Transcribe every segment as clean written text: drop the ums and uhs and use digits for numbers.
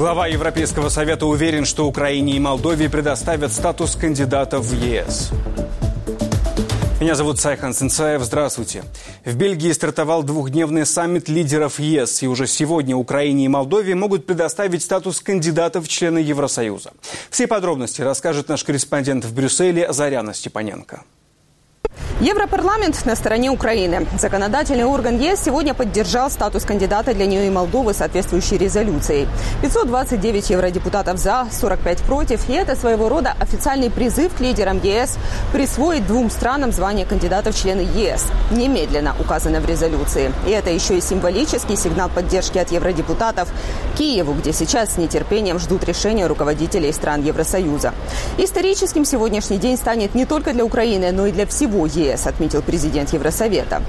Глава Европейского совета уверен, что Украине и Молдове предоставят статус кандидатов в ЕС. Меня зовут Сайхан Сенсаев. Здравствуйте. В Бельгии стартовал двухдневный саммит лидеров ЕС. И уже сегодня Украине и Молдове могут предоставить статус кандидатов в члены Евросоюза. Все подробности расскажет наш корреспондент в Брюсселе Заряна Степаненко. Европарламент на стороне Украины. Законодательный орган ЕС сегодня поддержал статус кандидата для нее и Молдовы соответствующей резолюцией. 529 евродепутатов за, 45 против. И это своего рода официальный призыв к лидерам ЕС присвоить двум странам звание кандидатов в члены ЕС. Немедленно указано в резолюции. И это еще и символический сигнал поддержки от евродепутатов Киеву, где сейчас с нетерпением ждут решения руководителей стран Евросоюза. Историческим сегодняшний день станет не только для Украины, но и для всего ЕС, отметил президент Евросовета.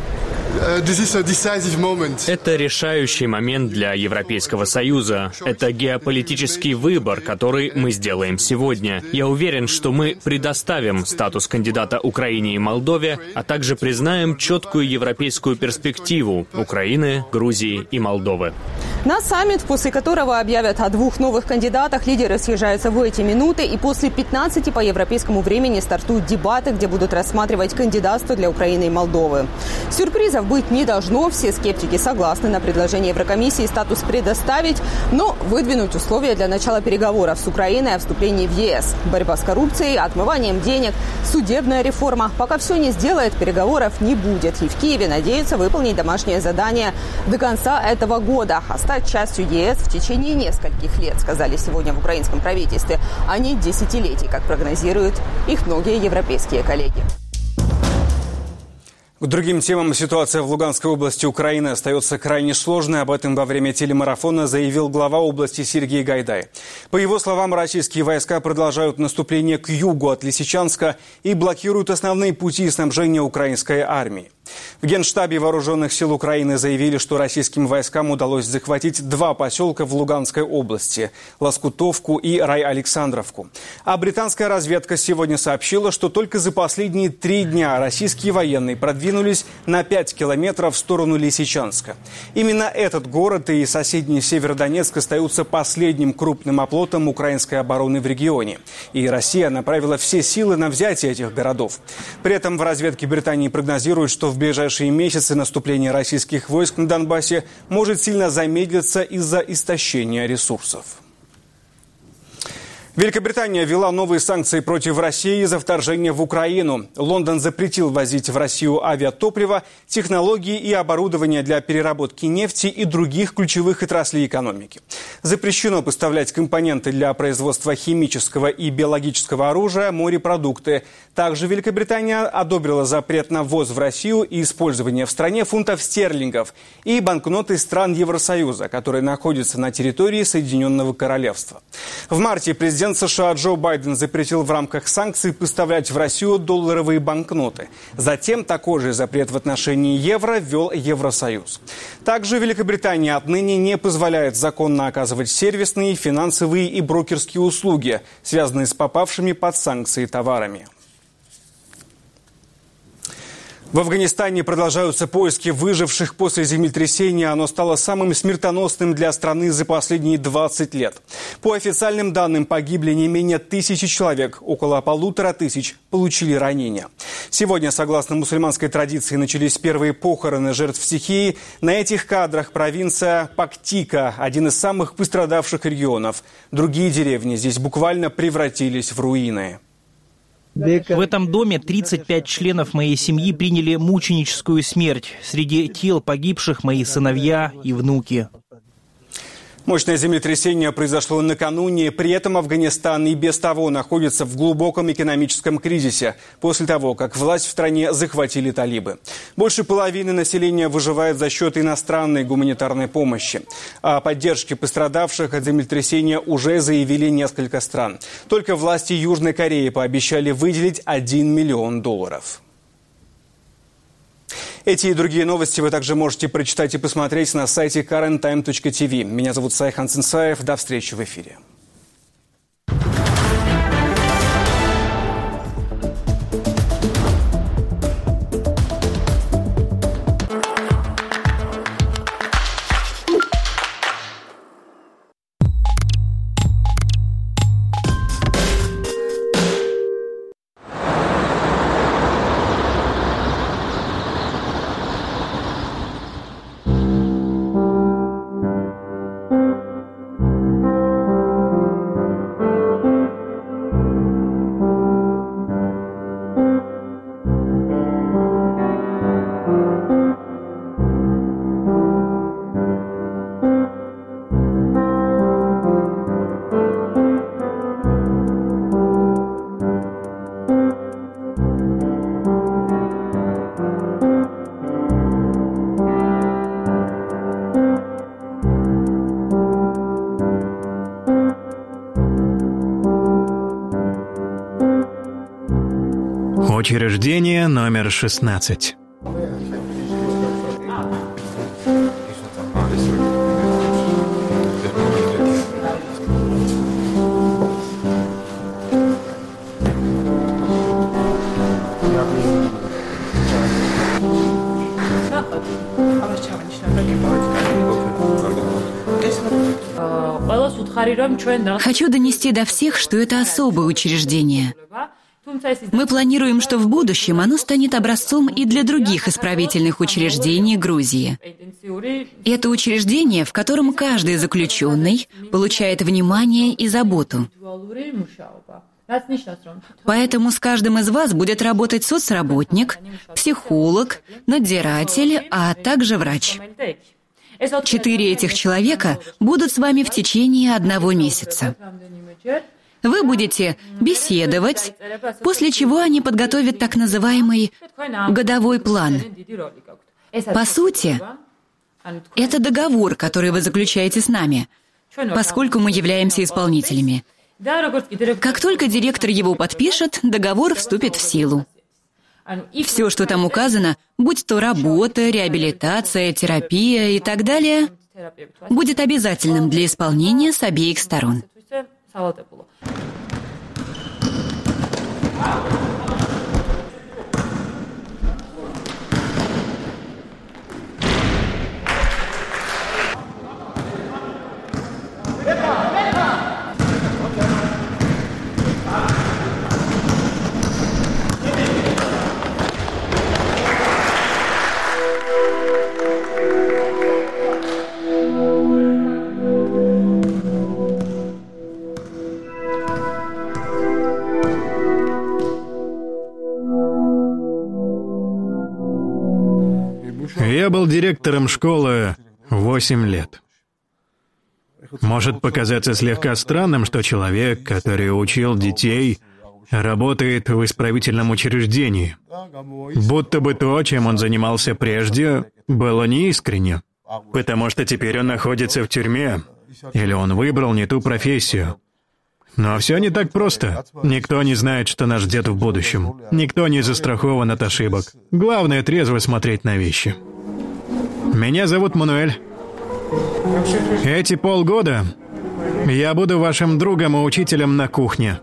Это решающий момент для Европейского Союза. Это геополитический выбор, который мы сделаем сегодня. Я уверен, что мы предоставим статус кандидата Украине и Молдове, а также признаем четкую европейскую перспективу Украины, Грузии и Молдовы. На саммит, после которого объявят о двух новых кандидатах, лидеры съезжаются в эти минуты, и после 15 по европейскому времени стартуют дебаты, где будут рассматривать кандидатство для Украины и Молдовы. Сюрпризов быть не должно. Все скептики согласны на предложение Еврокомиссии статус предоставить, но выдвинуть условия для начала переговоров с Украиной о вступлении в ЕС. Борьба с коррупцией, отмыванием денег, судебная реформа. Пока все не сделает, переговоров не будет. И в Киеве надеются выполнить домашнее задание до конца этого года. Стать частью ЕС в течение нескольких лет, сказали сегодня в украинском правительстве, а не десятилетий, как прогнозируют их многие европейские коллеги. К другим темам. Ситуация в Луганской области Украины остается крайне сложной. Об этом во время телемарафона заявил глава области Сергей Гайдай. По его словам, российские войска продолжают наступление к югу от Лисичанска и блокируют основные пути снабжения украинской армии. В Генштабе Вооруженных сил Украины заявили, что российским войскам удалось захватить два поселка в Луганской области – Лоскутовку и Рай-Александровку. А британская разведка сегодня сообщила, что только за последние 3 дня российские военные продвинулись на 5 километров в сторону Лисичанска. Именно этот город и соседний Северодонецк остаются последним крупным оплотом украинской обороны в регионе. И Россия направила все силы на взятие этих городов. При этом в разведке Британии прогнозируют, что в ближайшие месяцы наступление российских войск на Донбассе может сильно замедлиться из-за истощения ресурсов. Великобритания ввела новые санкции против России за вторжение в Украину. Лондон запретил возить в Россию авиатопливо, технологии и оборудование для переработки нефти и других ключевых отраслей экономики. Запрещено поставлять компоненты для производства химического и биологического оружия, морепродукты. Также Великобритания одобрила запрет на ввоз в Россию и использование в стране фунтов стерлингов и банкноты стран Евросоюза, которые находятся на территории Соединенного Королевства. В марте президент США Джо Байден запретил в рамках санкций поставлять в Россию долларовые банкноты. Затем такой же запрет в отношении евро ввел Евросоюз. Также Великобритания отныне не позволяет законно оказывать сервисные, финансовые и брокерские услуги, связанные с попавшими под санкции товарами. В Афганистане продолжаются поиски выживших после землетрясения. Оно стало самым смертоносным для страны за последние 20 лет. По официальным данным, погибли не менее 1000 человек. Около 1500 получили ранения. Сегодня, согласно мусульманской традиции, начались первые похороны жертв стихии. На этих кадрах провинция Пактика, один из самых пострадавших регионов. Другие деревни здесь буквально превратились в руины. В этом доме 35 членов моей семьи приняли мученическую смерть. Среди тел погибших мои сыновья и внуки. Мощное землетрясение произошло накануне. При этом Афганистан и без того находится в глубоком экономическом кризисе после того, как власть в стране захватили талибы. Больше половины населения выживает за счет иностранной гуманитарной помощи. О поддержке пострадавших от землетрясения уже заявили несколько стран. Только власти Южной Кореи пообещали выделить $1 миллион. Эти и другие новости вы также можете прочитать и посмотреть на сайте KarenTime.tv. Меня зовут Сайхан Сенсаев. До встречи в эфире. Учреждение номер 16. Хочу донести до всех, что это особое учреждение. Мы планируем, что в будущем оно станет образцом и для других исправительных учреждений Грузии. Это учреждение, в котором каждый заключенный получает внимание и заботу. Поэтому с каждым из вас будет работать соцработник, психолог, надзиратель, а также врач. 4 этих человека будут с вами в течение 1 месяца. Вы будете беседовать, после чего они подготовят так называемый годовой план. По сути, это договор, который вы заключаете с нами, поскольку мы являемся исполнителями. Как только директор его подпишет, договор вступит в силу. Все, что там указано, будь то работа, реабилитация, терапия и так далее, будет обязательным для исполнения с обеих сторон. Я был директором школы 8 лет. Может показаться слегка странным, что человек, который учил детей, работает в исправительном учреждении. Будто бы то, чем он занимался прежде, было неискренне. Потому что теперь он находится в тюрьме. Или он выбрал не ту профессию. Но все не так просто. Никто не знает, что нас ждет в будущем. Никто не застрахован от ошибок. Главное, трезво смотреть на вещи. Меня зовут Мануэль. Эти полгода я буду вашим другом и учителем на кухне.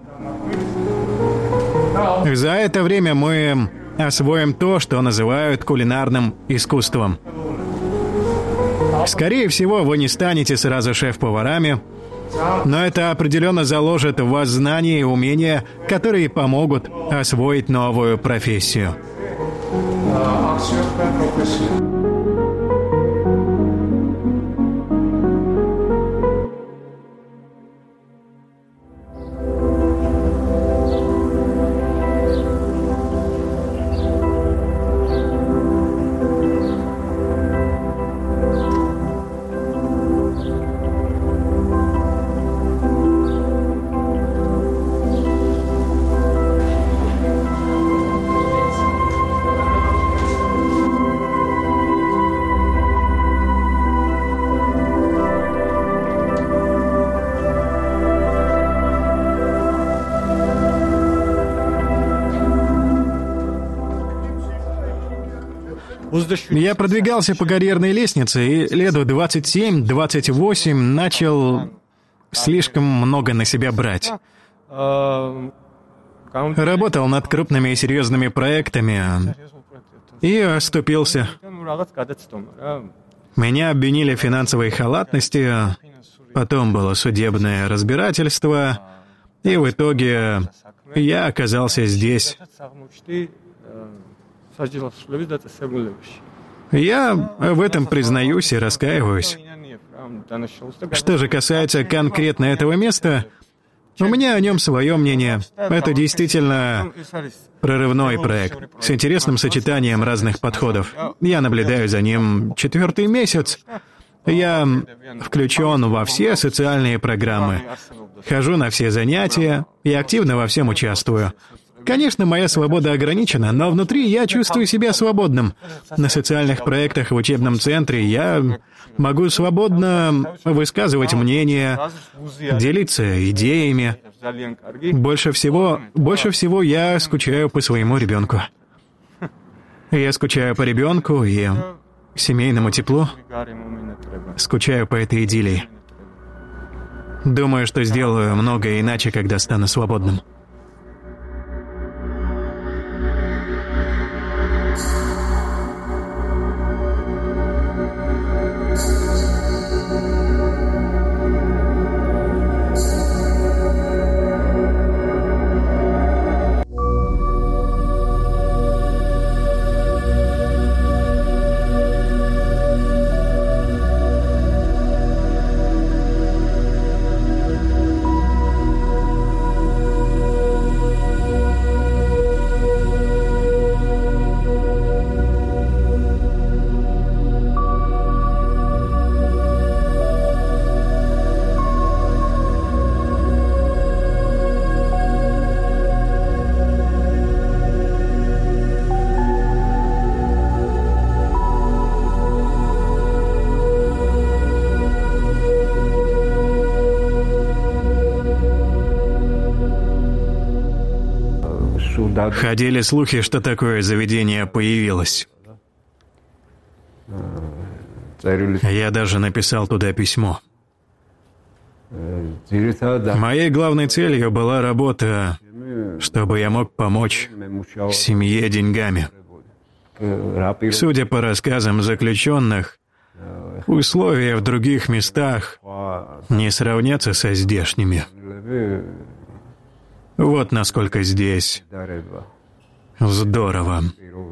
За это время мы освоим то, что называют кулинарным искусством. Скорее всего, вы не станете сразу шеф-поварами, но это определенно заложит в вас знания и умения, которые помогут освоить новую профессию. Я продвигался по карьерной лестнице, и лет в 27-28 начал слишком много на себя брать. Работал над крупными и серьезными проектами и оступился. Меня обвинили в финансовой халатности, потом было судебное разбирательство, и в итоге я оказался здесь. Я в этом признаюсь и раскаиваюсь. Что же касается конкретно этого места, у меня о нем свое мнение. Это действительно прорывной проект с интересным сочетанием разных подходов. Я наблюдаю за ним 4-й месяц. Я включен во все социальные программы, хожу на все занятия и активно во всем участвую. Конечно, моя свобода ограничена, но внутри я чувствую себя свободным. На социальных проектах в учебном центре я могу свободно высказывать мнение, делиться идеями. Больше всего я скучаю по своему ребенку. Я скучаю по ребенку и семейному теплу. Скучаю по этой идиллии. Думаю, что сделаю многое иначе, когда стану свободным. Ходили слухи, что такое заведение появилось. Я даже написал туда письмо. Моей главной целью была работа, чтобы я мог помочь семье деньгами. Судя по рассказам заключенных, условия в других местах не сравнятся со здешними. Вот насколько здесь здорово.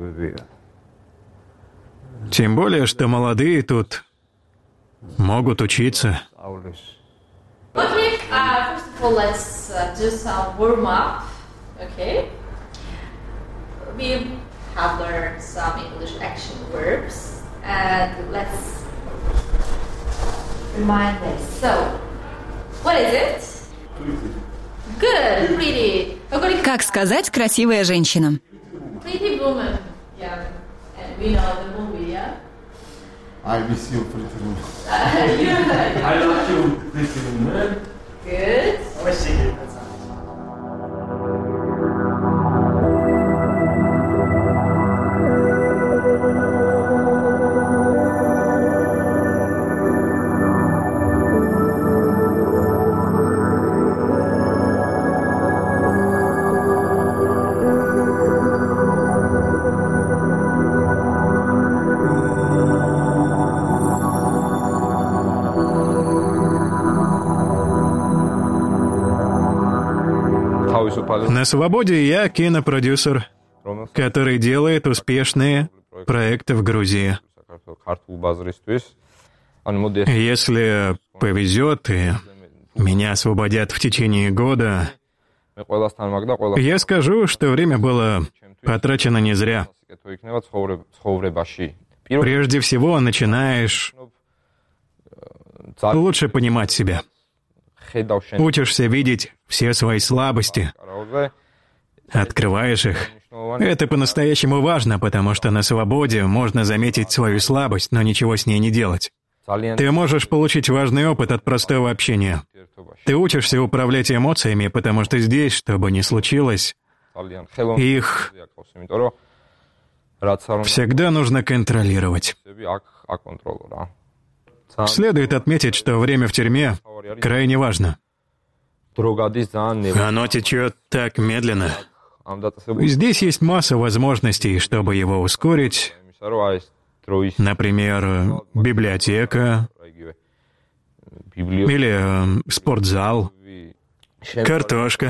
Тем более, что молодые тут могут учиться. Okay, first of all, let's do some warm-up, okay? We have learned some English action verbs, and let's remind this. So, what is it? Good, pretty. Как сказать «красивая женщина»? Pretty woman, yeah. And we know the movie, yeah? I miss you, pretty woman. I love you, pretty woman. Good. На свободе я кинопродюсер, который делает успешные проекты в Грузии. Если повезет и меня освободят в течение года, я скажу, что время было потрачено не зря. Прежде всего, начинаешь лучше понимать себя. Учишься видеть все свои слабости, открываешь их. Это по-настоящему важно, потому что на свободе можно заметить свою слабость, но ничего с ней не делать. Ты можешь получить важный опыт от простого общения. Ты учишься управлять эмоциями, потому что здесь, что бы ни случилось, их всегда нужно контролировать. Следует отметить, что время в тюрьме крайне важно. Оно течет так медленно. Здесь есть масса возможностей, чтобы его ускорить. Например, библиотека или спортзал, картошка.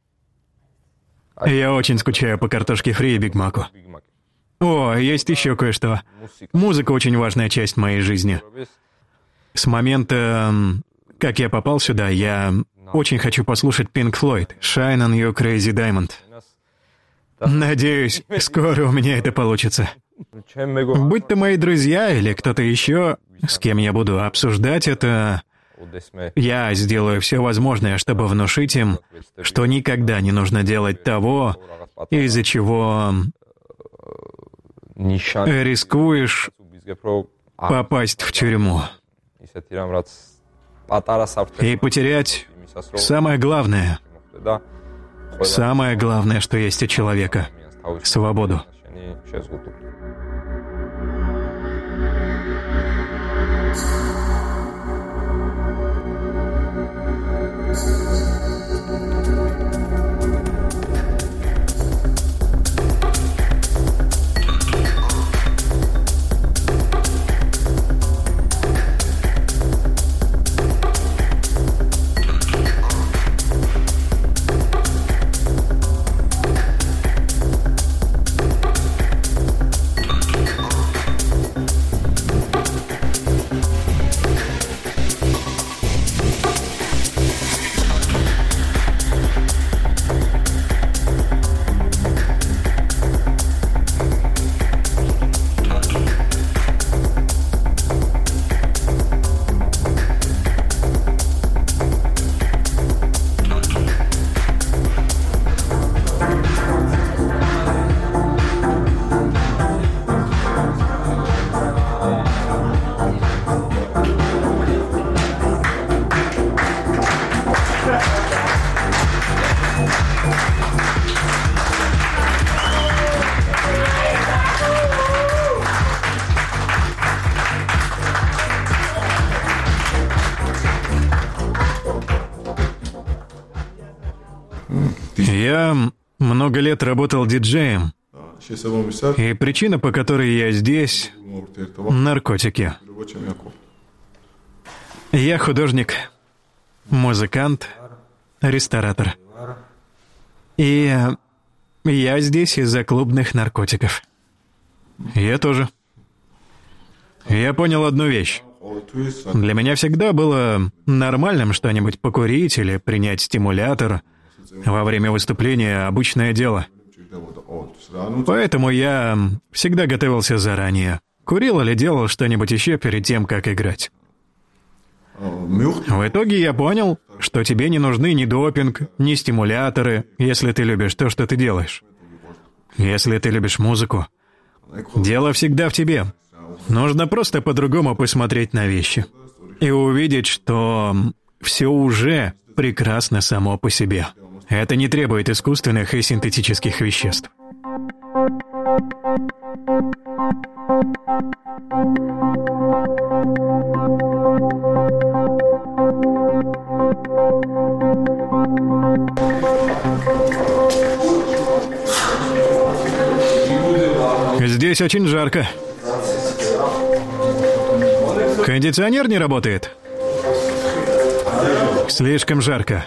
Я очень скучаю по картошке фри и Биг Маку. О, есть еще кое-что. Музыка очень важная часть моей жизни. С момента, как я попал сюда, я очень хочу послушать Pink Floyd, Shine on You Crazy Diamond. Надеюсь, скоро у меня это получится. Будь то мои друзья или кто-то еще, с кем я буду обсуждать это, я сделаю все возможное, чтобы внушить им, что никогда не нужно делать того, из-за чего рискуешь попасть в тюрьму и потерять самое главное, что есть у человека — свободу. Я много лет работал диджеем, и причина, по которой я здесь — наркотики. Я художник, музыкант, ресторатор. И я здесь из-за клубных наркотиков. Я тоже. Я понял одну вещь. Для меня всегда было нормальным что-нибудь покурить или принять стимулятор. Во время выступления обычное дело. Поэтому я всегда готовился заранее. Курил или делал что-нибудь еще перед тем, как играть. В итоге я понял, что тебе не нужны ни допинг, ни стимуляторы, если ты любишь то, что ты делаешь. Если ты любишь музыку, дело всегда в тебе. Нужно просто по-другому посмотреть на вещи и увидеть, что все уже прекрасно само по себе. Это не требует искусственных и синтетических веществ. Здесь очень жарко. Кондиционер не работает? Слишком жарко.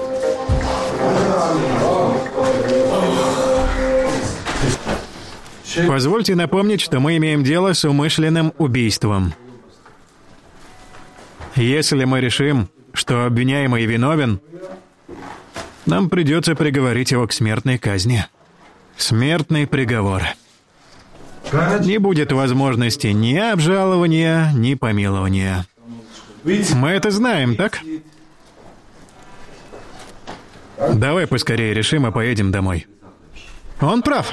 Позвольте напомнить, что мы имеем дело с умышленным убийством. Если мы решим, что обвиняемый виновен, нам придется приговорить его к смертной казни. Смертный приговор. Не будет возможности ни обжалования, ни помилования. Мы это знаем, так? Давай поскорее решим и поедем домой. Он прав.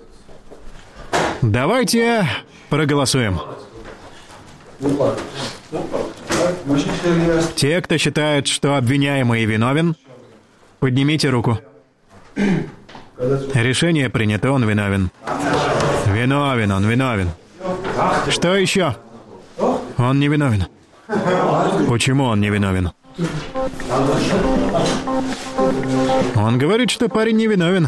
Давайте проголосуем. Те, кто считает, что обвиняемый виновен, поднимите руку. Решение принято, он виновен. Виновен, он виновен. Что еще? Он не виновен. Почему он не виновен? Он говорит, что парень не виновен.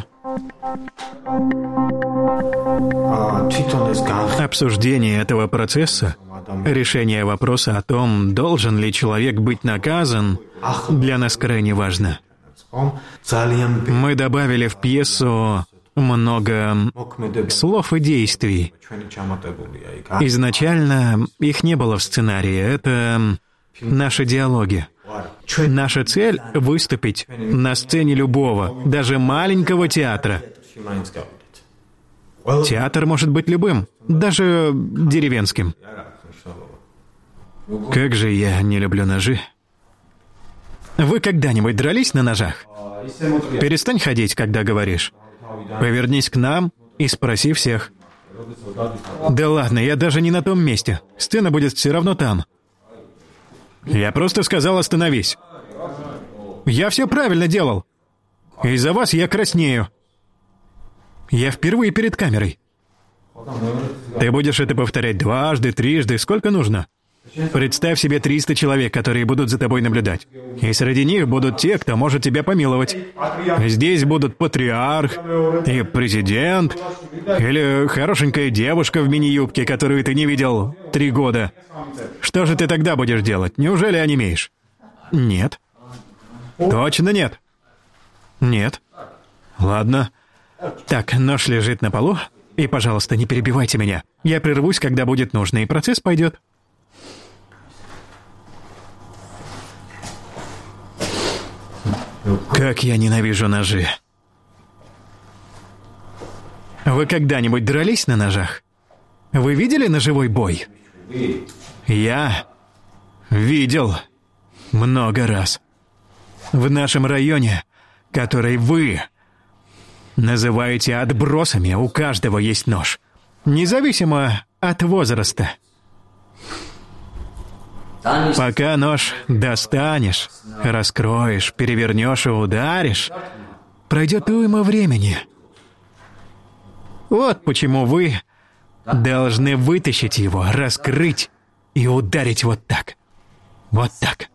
Обсуждение этого процесса, решение вопроса о том, должен ли человек быть наказан, для нас крайне важно. Мы добавили в пьесу много слов и действий. Изначально их не было в сценарии, это наши диалоги. Наша цель — выступить на сцене любого, даже маленького театра. Театр может быть любым, даже деревенским. Как же я не люблю ножи. Вы когда-нибудь дрались на ножах? Перестань ходить, когда говоришь. Повернись к нам и спроси всех. Да ладно, я даже не на том месте. Сцена будет все равно там. Я просто сказал «остановись». Я все правильно делал. Из-за вас я краснею. Я впервые перед камерой. Ты будешь это повторять дважды, трижды, сколько нужно. Представь себе 300 человек, которые будут за тобой наблюдать. И среди них будут те, кто может тебя помиловать. Здесь будут патриарх, и президент, или хорошенькая девушка в мини-юбке, которую ты не видел 3 года. Что же ты тогда будешь делать? Неужели онемеешь? Нет. Точно нет? Нет. Ладно. Так, нож лежит на полу, и, пожалуйста, не перебивайте меня. Я прервусь, когда будет нужно, и процесс пойдет. Как я ненавижу ножи. Вы когда-нибудь дрались на ножах? Вы видели ножевой бой? Я видел много раз. В нашем районе, который вы называете отбросами, у каждого есть нож. Независимо от возраста. Пока нож достанешь, раскроешь, перевернешь и ударишь, пройдет уйма времени. Вот почему вы должны вытащить его, раскрыть и ударить вот так. Вот так.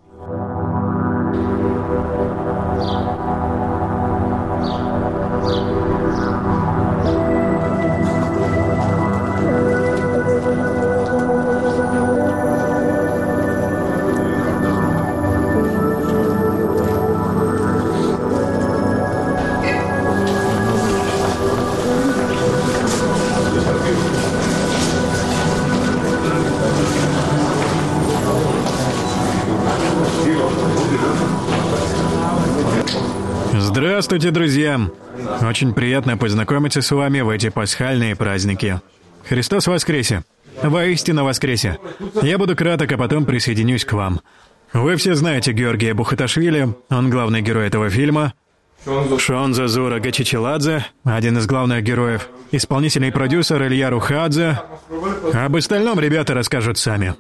Здравствуйте, друзья! Очень приятно познакомиться с вами в эти пасхальные праздники. Христос воскресе! Воистину воскресе! Я буду краток, а потом присоединюсь к вам. Вы все знаете Георгия Бухаташвили, он главный герой этого фильма. Шонзо Зура Гачичеладзе, один из главных героев. Исполнительный продюсер Илья Рухадзе. Об остальном ребята расскажут сами.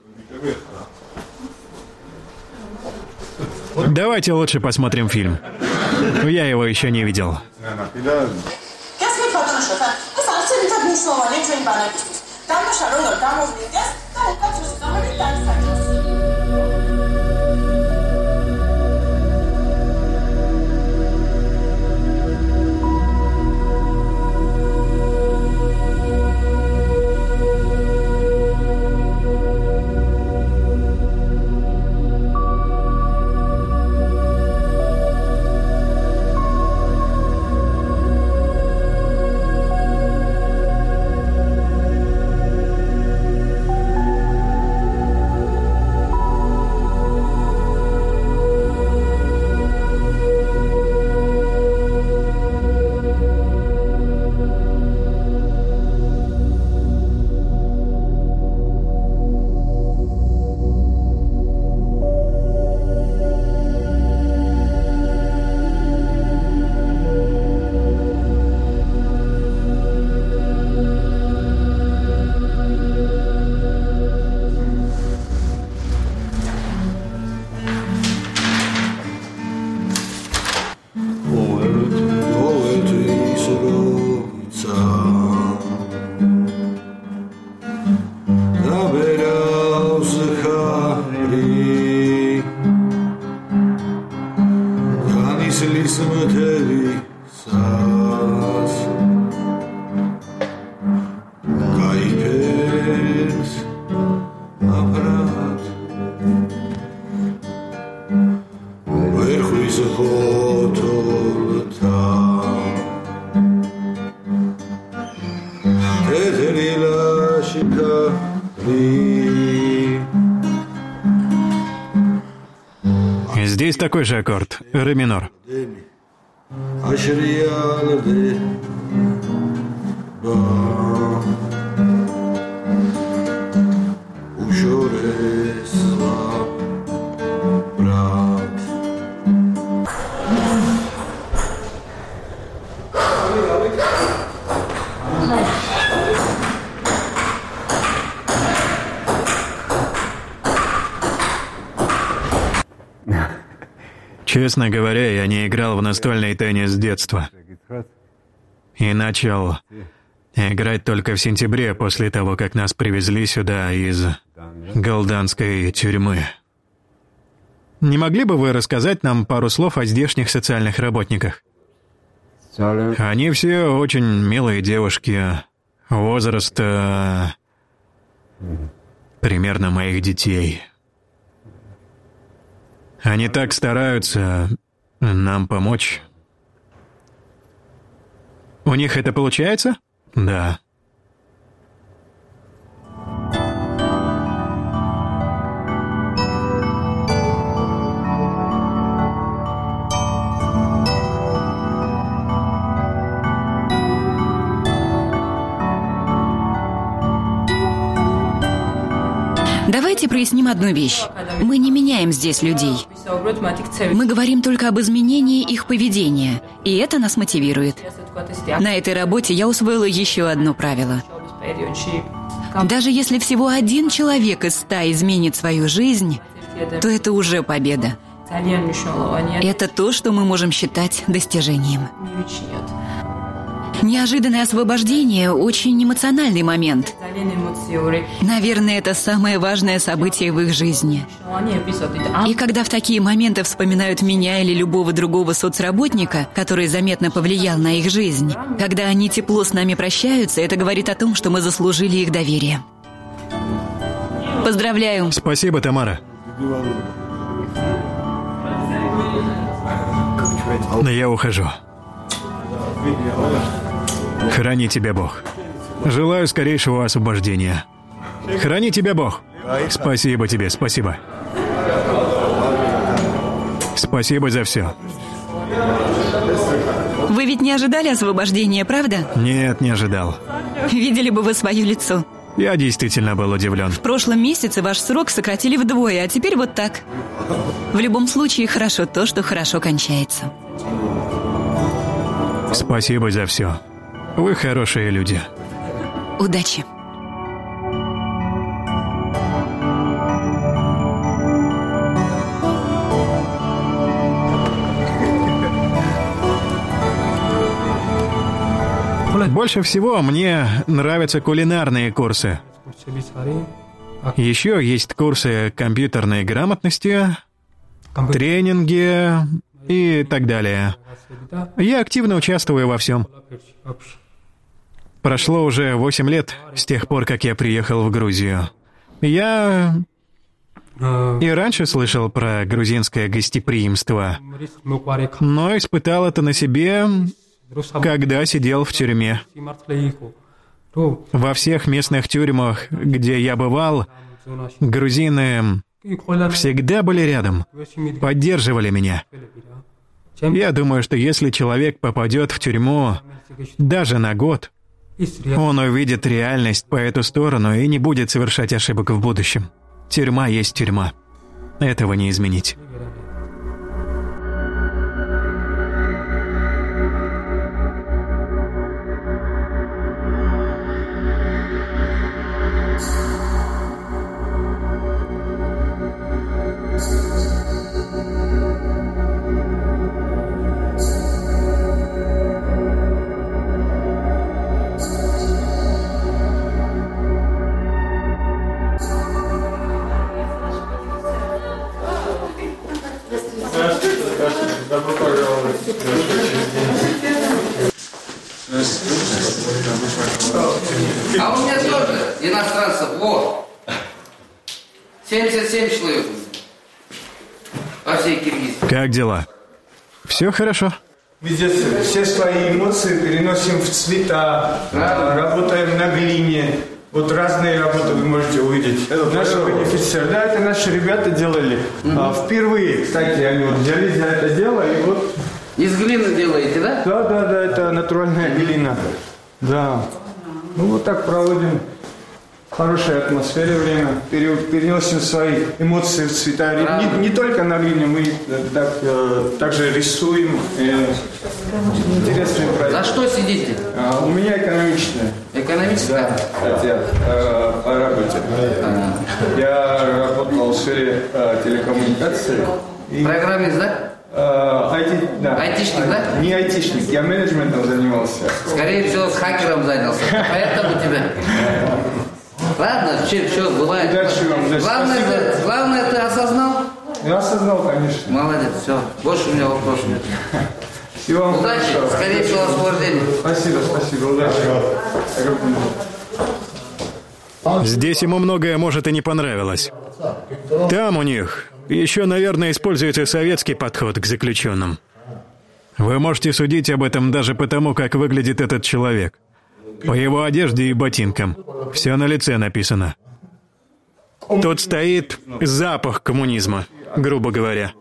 Давайте лучше посмотрим фильм. Я его еще не видел. Здесь такой же аккорд, ре минор. Честно говоря, я не играл в настольный теннис с детства. И начал играть только в сентябре, после того, как нас привезли сюда из голданской тюрьмы. Не могли бы вы рассказать нам пару слов о здешних социальных работниках? Они все очень милые девушки, возраста примерно моих детей. Они так стараются нам помочь. У них это получается? Да. Давайте проясним одну вещь. Мы не меняем здесь людей. Мы говорим только об изменении их поведения, и это нас мотивирует. На этой работе я усвоила еще одно правило. Даже если всего один человек из 100 изменит свою жизнь, то это уже победа. Это то, что мы можем считать достижением. Неожиданное освобождение – очень эмоциональный момент. Наверное, это самое важное событие в их жизни. И когда в такие моменты вспоминают меня или любого другого соцработника, который заметно повлиял на их жизнь, когда они тепло с нами прощаются, это говорит о том, что мы заслужили их доверие. Поздравляю. Спасибо, Тамара. Но я ухожу. Храни тебя Бог. Желаю скорейшего освобождения. Храни тебя Бог. Спасибо тебе, спасибо. Спасибо за все. Вы ведь не ожидали освобождения, правда? Нет, не ожидал. Видели бы вы свое лицо. Я действительно был удивлен. В прошлом месяце ваш срок сократили вдвое, а теперь вот так. В любом случае, хорошо то, что хорошо кончается. Спасибо за все. Вы хорошие люди. Удачи. Больше всего мне нравятся кулинарные курсы. Еще есть курсы компьютерной грамотности, тренинги и так далее. Я активно участвую во всем. Прошло уже 8 лет с тех пор, как я приехал в Грузию. Я и раньше слышал про грузинское гостеприимство, но испытал это на себе, когда сидел в тюрьме. Во всех местных тюрьмах, где я бывал, грузины всегда были рядом, поддерживали меня. Я думаю, что если человек попадет в тюрьму даже на год, он увидит реальность по эту сторону и не будет совершать ошибок в будущем. Тюрьма есть тюрьма. Этого не изменить. А у меня тоже иностранцев, вот. 77 человек. По всей Киргизии. Как дела? Все хорошо? Мы здесь все свои эмоции переносим в цвета, работаем на глине. Вот разные работы вы можете увидеть. Наши бенефициары, да, это наши ребята делали. Впервые, кстати, они вот взялись за это дело и вот... Из глины делаете, да? Да, это натуральная глина. Да. Ну вот так проводим в хорошей атмосфере время, переносим свои эмоции в цвета. Не только на глине, мы также рисуем. Интересный проект. За что сидите? У меня экономичная. Экономическая? Да, кстати, по работе. Я работал в сфере телекоммуникаций. Программист, да? Да. Айтишник, да? Не айтишник, я менеджментом занимался. Скорее всего, с хакером занялся. Поэтому тебя... Ладно, что бывает. Удачи вам. Главное, ты осознал? Я осознал, конечно. Молодец, все. Больше у меня вопросов нет. Всего вам удачи, хорошего. скорейшего освобождения. Спасибо, удачи. Здесь ему многое, может, и не понравилось. Там у них еще, наверное, используется советский подход к заключенным. Вы можете судить об этом даже по тому, как выглядит этот человек. По его одежде и ботинкам. Все на лице написано. Тут стоит запах коммунизма, грубо говоря.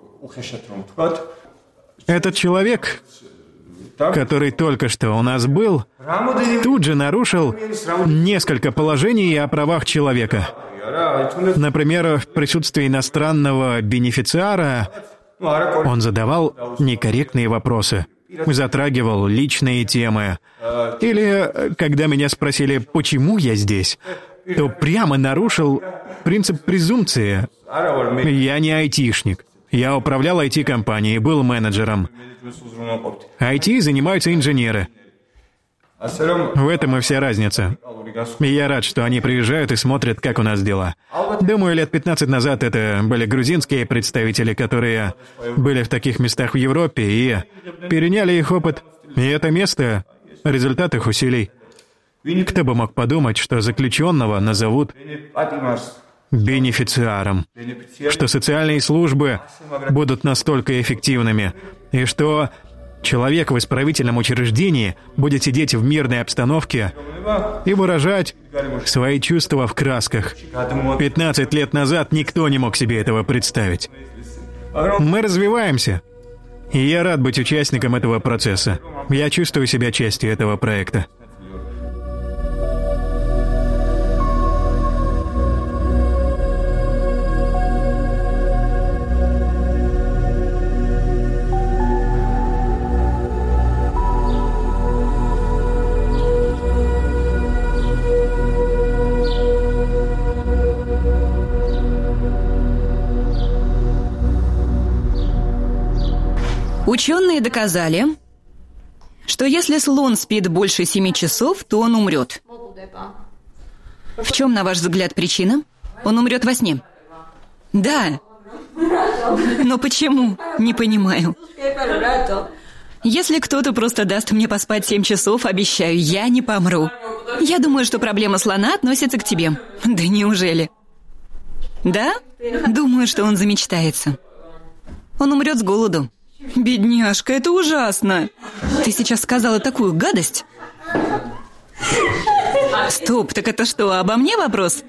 Этот человек, который только что у нас был, тут же нарушил несколько положений о правах человека. Например, в присутствии иностранного бенефициара он задавал некорректные вопросы, затрагивал личные темы. Или, когда меня спросили, почему я здесь, то прямо нарушил принцип презумпции. Я не айтишник. Я управлял IT-компанией, был менеджером. IT занимаются инженеры. В этом и вся разница. И я рад, что они приезжают и смотрят, как у нас дела. Думаю, лет 15 назад это были грузинские представители, которые были в таких местах в Европе и переняли их опыт. И это место — результат их усилий. Кто бы мог подумать, что заключенного назовут бенефициаром, что социальные службы будут настолько эффективными, и что человек в исправительном учреждении будет сидеть в мирной обстановке и выражать свои чувства в красках. 15 лет назад никто не мог себе этого представить. Мы развиваемся, и я рад быть участником этого процесса. Я чувствую себя частью этого проекта. Ученые доказали, что если слон спит больше 7 часов, то он умрет. В чем, на ваш взгляд, причина? Он умрет во сне. Да. Но почему? Не понимаю. Если кто-то просто даст мне поспать 7 часов, обещаю, я не помру. Я думаю, что проблема слона относится к тебе. Да неужели? Да? Думаю, что он замечтается. Он умрет с голоду. Бедняжка, это ужасно. Ты сейчас сказала такую гадость. Стоп, так это что, обо мне вопрос?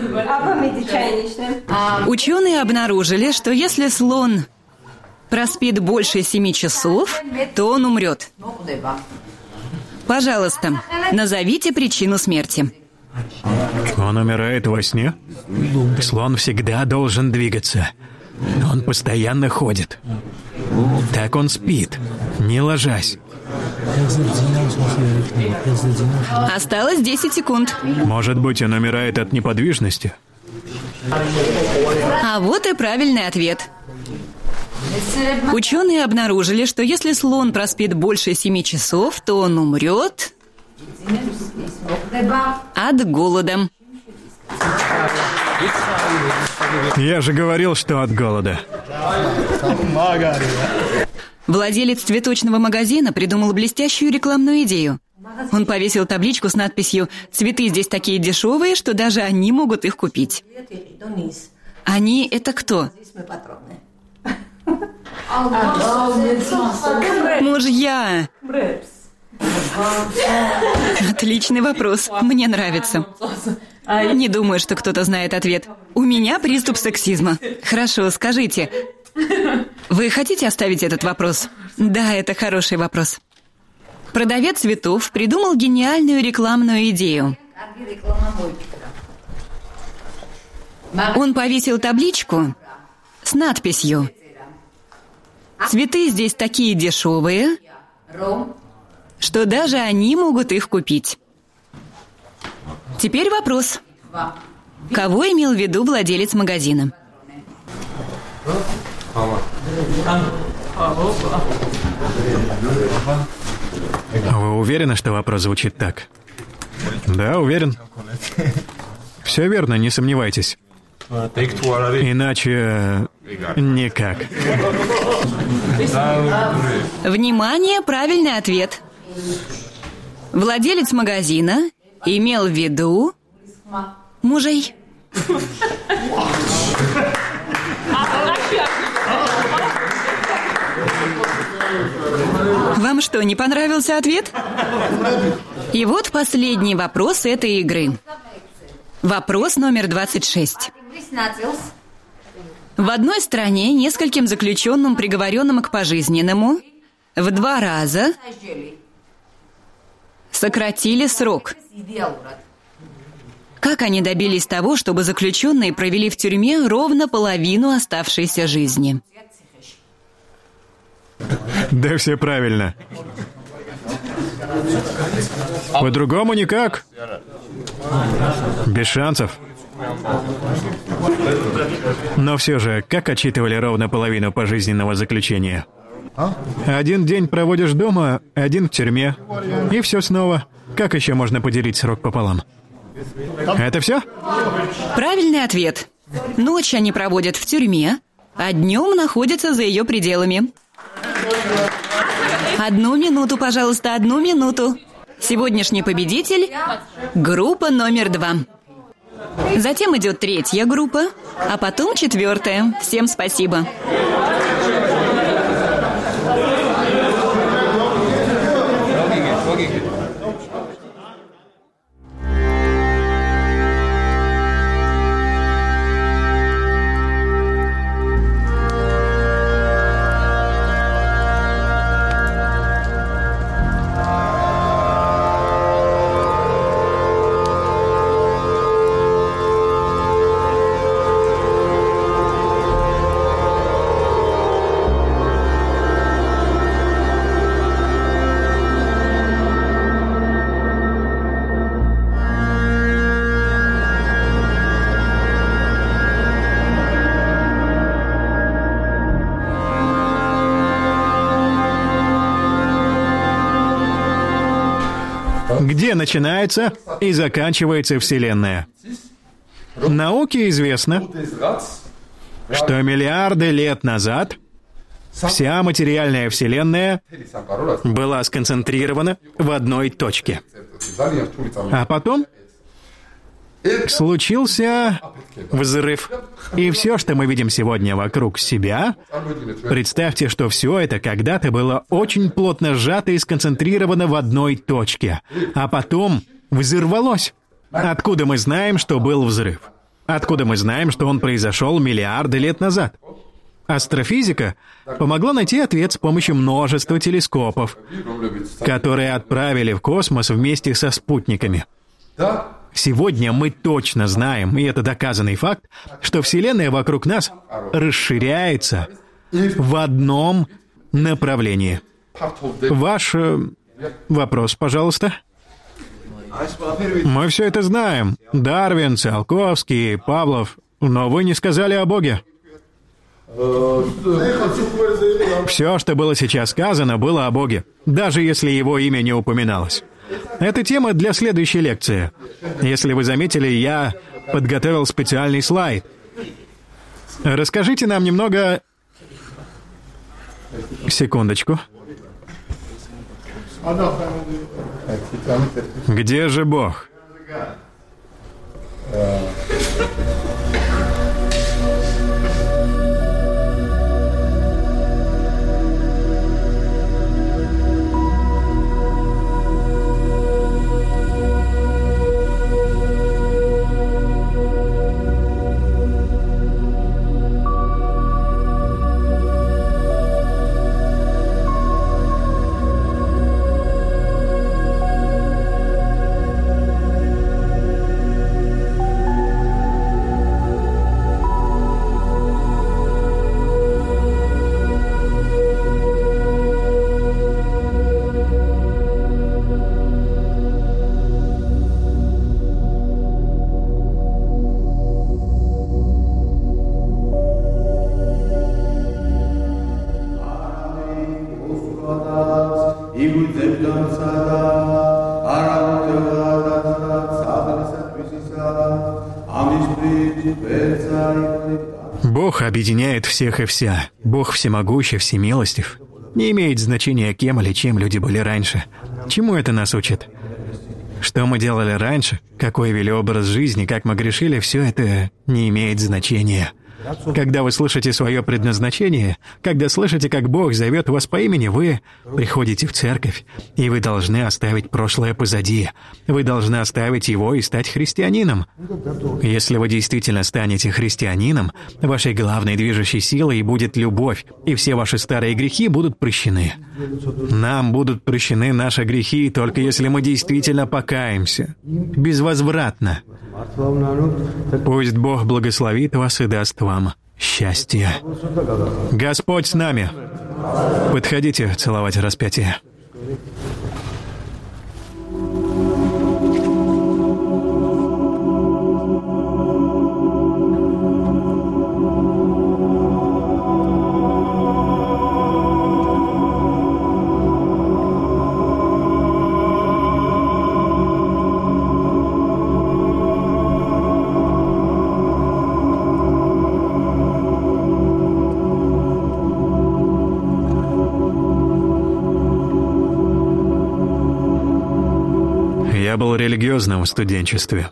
Ученые обнаружили, что если слон проспит больше 7 часов, то он умрет. Пожалуйста, назовите причину смерти. Он умирает во сне? Слон всегда должен двигаться. Он постоянно ходит. Так он спит, не ложась. Осталось 10 секунд. Может быть, он умирает от неподвижности? А вот и правильный ответ. Ученые обнаружили, что если слон проспит больше 7 часов, то он умрет от голода. Я же говорил, что от голода. Владелец цветочного магазина придумал блестящую рекламную идею. Он повесил табличку с надписью «Цветы здесь такие дешевые, что даже они могут их купить». Они — это кто? Мужья. Отличный вопрос. Мне нравится. Не думаю, что кто-то знает ответ. У меня приступ сексизма. Хорошо, скажите. Вы хотите оставить этот вопрос? Да, это хороший вопрос. Продавец цветов придумал гениальную рекламную идею. Он повесил табличку с надписью «Цветы здесь такие дешевые, что даже они могут их купить». Теперь вопрос. Кого имел в виду владелец магазина? Вы уверены, что вопрос звучит так? Да, уверен. Все верно, не сомневайтесь. Иначе никак. Внимание, правильный ответ. Владелец магазина имел в виду мужей. Вам что, не понравился ответ? И вот последний вопрос этой игры. Вопрос номер 26. В одной стране нескольким заключенным, приговоренным к пожизненному, в 2 раза сократили срок. Как они добились того, чтобы заключенные провели в тюрьме ровно половину оставшейся жизни? Да все правильно. По-другому никак. Без шансов. Но все же, как отчитывали ровно половину пожизненного заключения? 1 день проводишь дома, 1 в тюрьме. И все снова. Как еще можно поделить срок пополам? Это все? Правильный ответ. Ночь они проводят в тюрьме, а днем находятся за ее пределами. 1 минуту, пожалуйста, 1 минуту. Сегодняшний победитель – группа номер 2. Затем идет 3-я группа, а потом 4-я. Всем спасибо. Где начинается и заканчивается Вселенная? Науке известно, что миллиарды лет назад вся материальная Вселенная была сконцентрирована в одной точке. А потом случился взрыв. И все, что мы видим сегодня вокруг себя, представьте, что все это когда-то было очень плотно сжато и сконцентрировано в одной точке. А потом взорвалось. Откуда мы знаем, что был взрыв? Откуда мы знаем, что он произошел миллиарды лет назад? Астрофизика помогла найти ответ с помощью множества телескопов, которые отправили в космос вместе со спутниками. Сегодня мы точно знаем, и это доказанный факт, что Вселенная вокруг нас расширяется в одном направлении. Ваш вопрос, пожалуйста. Мы все это знаем. Дарвин, Циолковский, Павлов. Но вы не сказали о Боге. Все, что было сейчас сказано, было о Боге, даже если его имя не упоминалось. Это тема для следующей лекции. Если вы заметили, я подготовил специальный слайд. Расскажите нам немного... Секундочку. Где же Бог? Бог объединяет всех и вся. Бог всемогущий, всемилостив. Не имеет значения, кем или чем люди были раньше. Чему это нас учит? Что мы делали раньше, какой вели образ жизни, как мы грешили, все это не имеет значения. Когда вы слышите свое предназначение, когда слышите, как Бог зовет вас по имени, вы приходите в церковь, и вы должны оставить прошлое позади. Вы должны оставить его и стать христианином. Если вы действительно станете христианином, вашей главной движущей силой будет любовь, и все ваши старые грехи будут прощены. Нам будут прощены наши грехи, только если мы действительно покаемся. Безвозвратно. Пусть Бог благословит вас и даст вам счастье. Господь с нами. Подходите целовать распятие. Я был религиозным в студенчестве.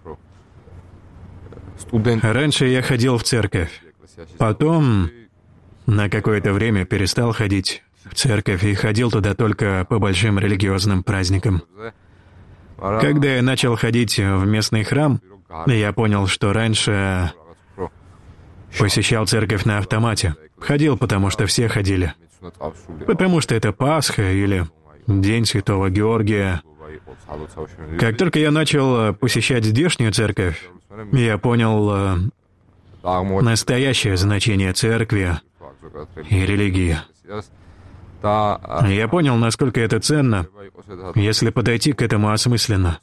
Раньше я ходил в церковь. Потом на какое-то время перестал ходить в церковь и ходил туда только по большим религиозным праздникам. Когда я начал ходить в местный храм, я понял, что раньше посещал церковь на автомате. Ходил, потому что все ходили. Потому что это Пасха или День Святого Георгия. Как только я начал посещать здешнюю церковь, я понял настоящее значение церкви и религии. Я понял, насколько это ценно, если подойти к этому осмысленно.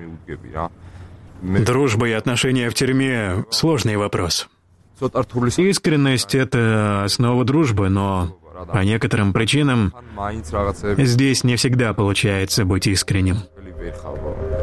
Дружба и отношения в тюрьме — сложный вопрос. Искренность — это основа дружбы, но по некоторым причинам здесь не всегда получается быть искренним.